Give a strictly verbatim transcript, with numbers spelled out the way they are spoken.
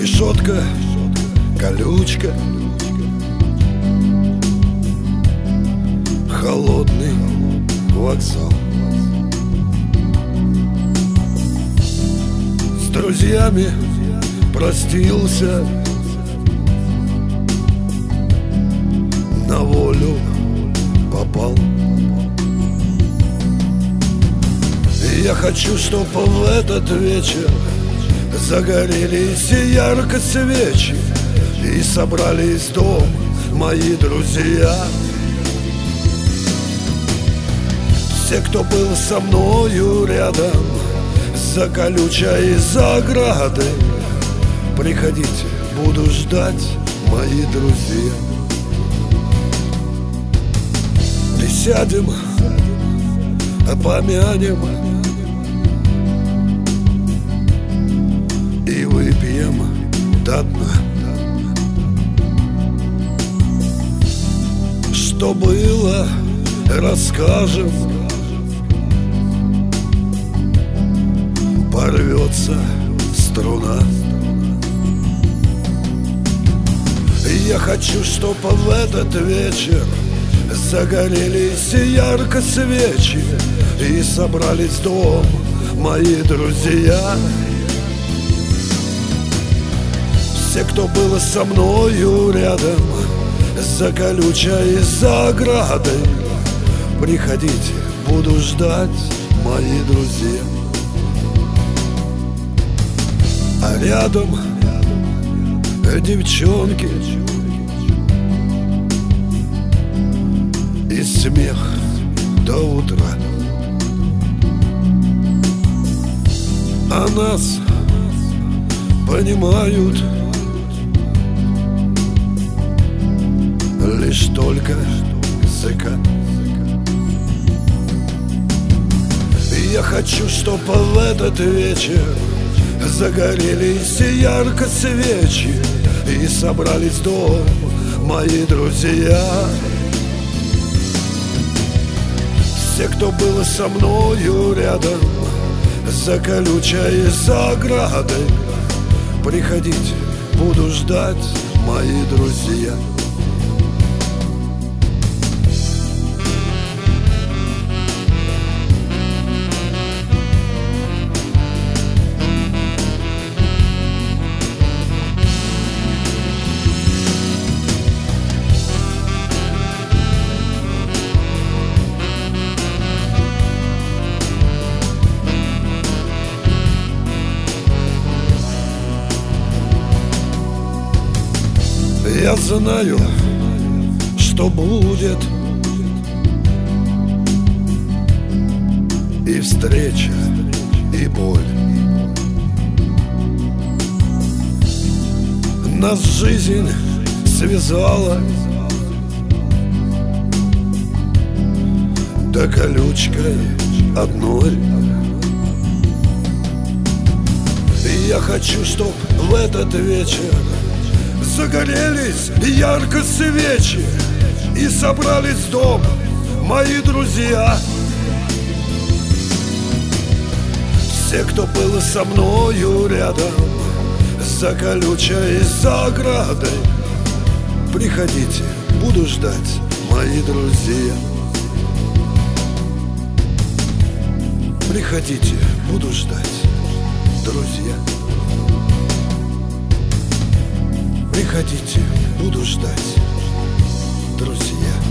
Решетка, колючка, холодный вокзал. С друзьями простился, на волю попал. Я хочу, чтоб в этот вечер загорелись ярко свечи и собрались в дом мои друзья. Все, кто был со мною рядом, за колючей заградой, приходите, буду ждать, мои друзья. Присядем, помянем и выпьем до дна. Что было, расскажем, порвется струна. Я хочу, чтоб в этот вечер загорелись ярко свечи и собрались в дом мои друзья. Все, кто был со мною рядом, за колючей заградой, приходите, буду ждать, мои друзья. А рядом девчонки и смех до утра. А нас понимают лишь только языка. Я хочу, чтоб в этот вечер загорелись ярко свечи и собрались в дом мои друзья. Все, кто был со мною рядом, за колючей заградой, приходите, буду ждать, мои друзья. Я знаю, что будет, и встреча, и боль. Нас жизнь связала, да колючкой одной. И я хочу, чтоб в этот вечер загорелись ярко свечи и собрались в дом мои друзья. Все, кто был со мною рядом, за колючей заградой, приходите, буду ждать, мои друзья. Приходите, буду ждать, друзья. Приходите, буду ждать, друзья.